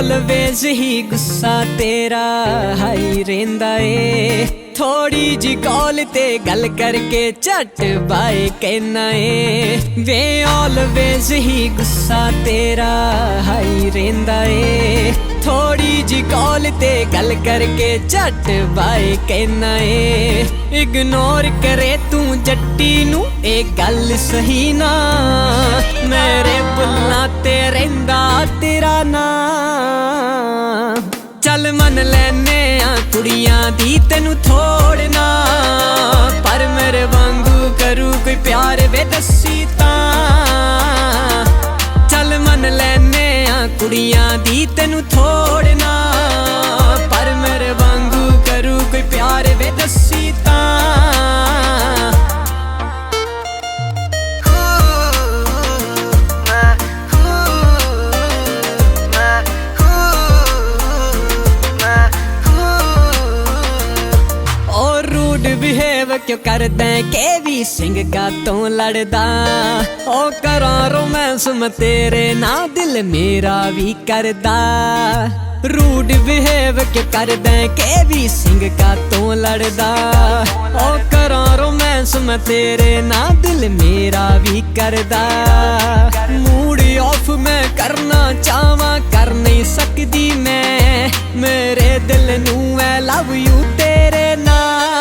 always ही गुस्सा तेरा high रेंदा ए थोड़ी जी कॉल ते गल करके झट बाय कहना ए वे ऑलवेज ही गुस्सा तेरा हाई रेंदा ए थोड़ी जी कॉल ते गल करके झट बाय कहना ए इग्नोर करे तू जट्टी नू ए गल सही ना मेरे बुल्ला ते रहिंदा तेरा ना चल मन लैने आ कुड़ियां दी तेनू थोड़ना पर मेरे वांगू करू कोई प्यार वे दसी तां चल मन लैने आ कुड़ियां दी तेनू थोड़ना पर मेरे वांगू करू कोई प्यार वे दसी तां बिहेव क्यों करदा के भी सिंह का तो लड़दा ओ करा रोमांस मैं तेरे ना दिल मेरा भी करदा रूड बिहेव क्यों करदा के भी सिंह का तो लड़दा ओ करा रोमांस मैं तेरे ना दिल मेरा भी करदा मूड ऑफ मैं करना चाहवा कर नहीं सकदी मैं मेरे दिल नू मैं लव यू तेरे ना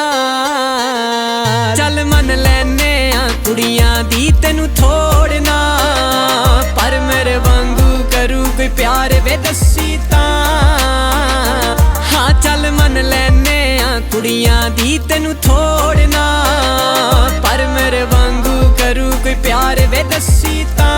चल मन लैने आ कुड़ियां दी तेनू थोड़ना पर मेरे वांगू करू कोई प्यार वे दसी तां हाँ चल मन लैने आ कुड़ियां दी तेनू थोड़ना पर मेरे वांगू करू कोई प्यार वे दसी तां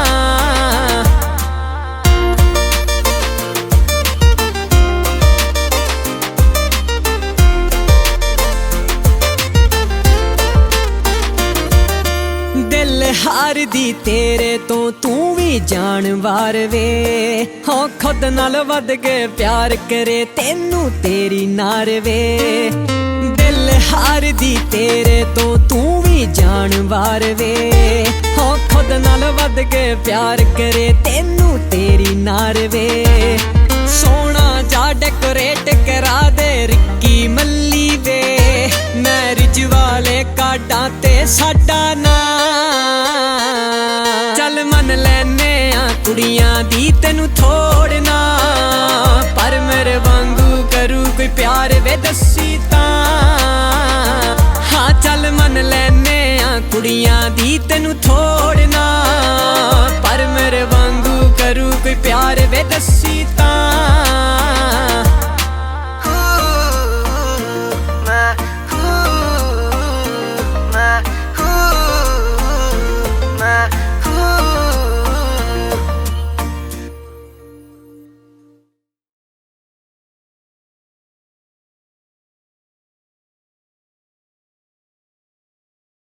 हार दी तेरे तो तू भी जानवर वे हो खुद नाल वध के प्यार करे तेनू तेरी नार वे दिल हार दी तेरे तो तू भी जानवर वे हो खुद नाल वध के प्यार करे तेनू तेरी नार वे सोना जा डेकोरेट करा दे रिक्की मल्ली वे मैरिज वाले कार्डां ते साडा ना चल मन लैने आ कुड़ियां दी तेनू थोड़ना पर मेरे वांगू करू कोई प्यार वे दसी तां हाँ चल मन लैने आ कुड़ियां दी तेनू थोड़ना पर मेरे वांगू करू कोई प्यार वे दसी